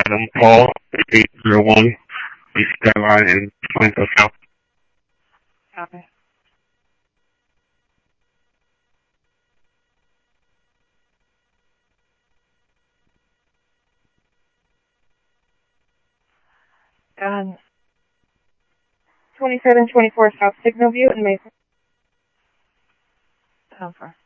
Adam Paul, 801 East Skyline in Plainfield South. Copy. Go ahead. 2724 South Signal View in Mason. 10-4.